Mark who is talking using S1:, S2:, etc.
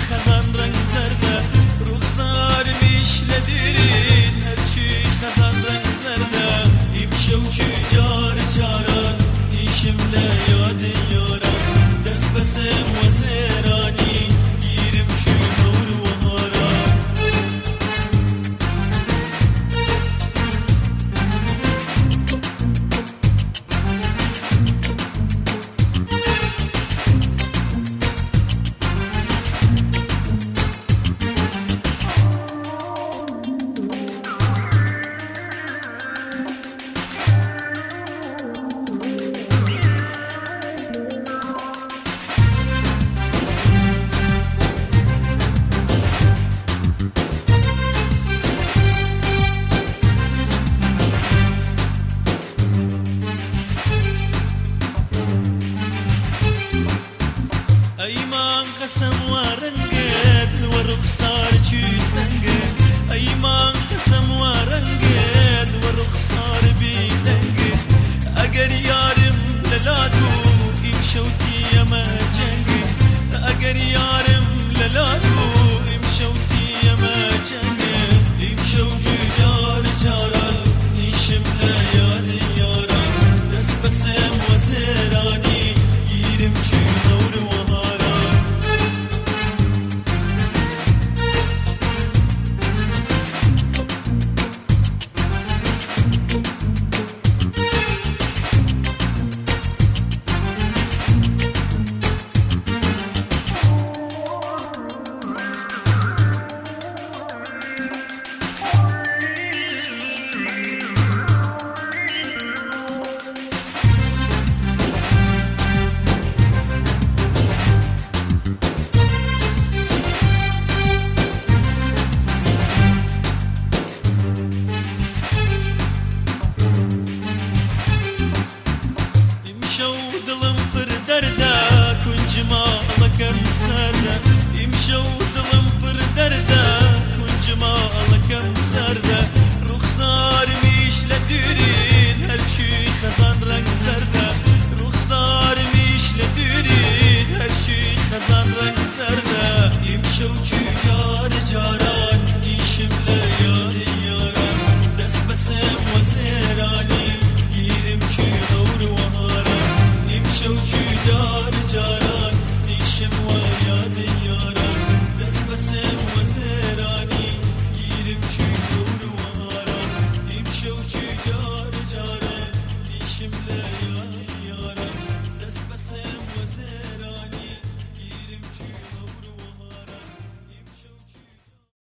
S1: خزان رنگ زرده رخسار میشله دیرین هرچی خزان رنگ زرده ایمشو چی جار جاران نیشم لیاد یاران دست بسم وزیرانی گیرم چی نور و هاران ایمان قسم ورنگت ورخسار چی سنگت ایمان قسم ورنگت ورخسار بیدنگت اگر یارم للادو این شوتی یما جنگت اگر یارم للادو این شوتی یما جنگت این شوتی جار جاران نیشم لیاد یاران دست بسم وزیرانی گیرم چی نور و جمالك مسردة يمشوا ظلم في دردة كون جمالك مسردة رخصار ميش لديرين هالشي خزان رنگ زردة رخصار ميش لديرين هالشي خزان رنگ زردة يمشوا جار جاران يشم ليال ياران دست بسم وزيراني يرم شي دور وهاران يمشوا جار جاران نیشم و یاد یاران دست بسم وزیرانی گیرم چی دور و هاران ایمشو چی جار جاران نیشم لیاد